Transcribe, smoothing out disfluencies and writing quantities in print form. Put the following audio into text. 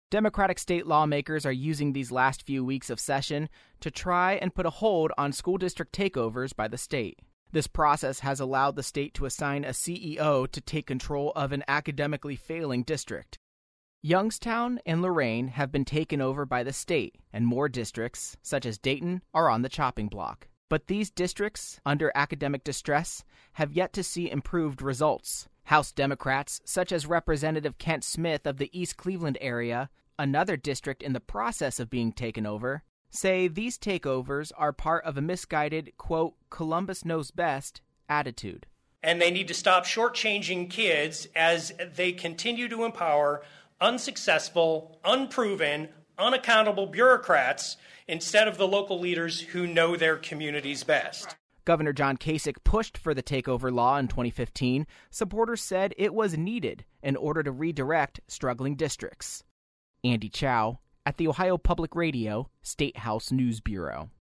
Democratic state lawmakers are using these last few weeks of session to try and put a hold on school district takeovers by the state. This process has allowed the state to assign a CEO to take control of an academically failing district. Youngstown and Lorain have been taken over by the state, and more districts, such as Dayton, are on the chopping block. But these districts, under academic distress, have yet to see improved results. House Democrats, such as Representative Kent Smith of the East Cleveland area, another district in the process of being taken over, say these takeovers are part of a misguided, quote, Columbus knows best attitude. And they need to stop shortchanging kids as they continue to empower unsuccessful, unproven, unaccountable bureaucrats instead of the local leaders who know their communities best. Governor John Kasich pushed for the takeover law in 2015. Supporters said it was needed in order to redirect struggling districts. Andy Chow at the Ohio Public Radio State House News Bureau.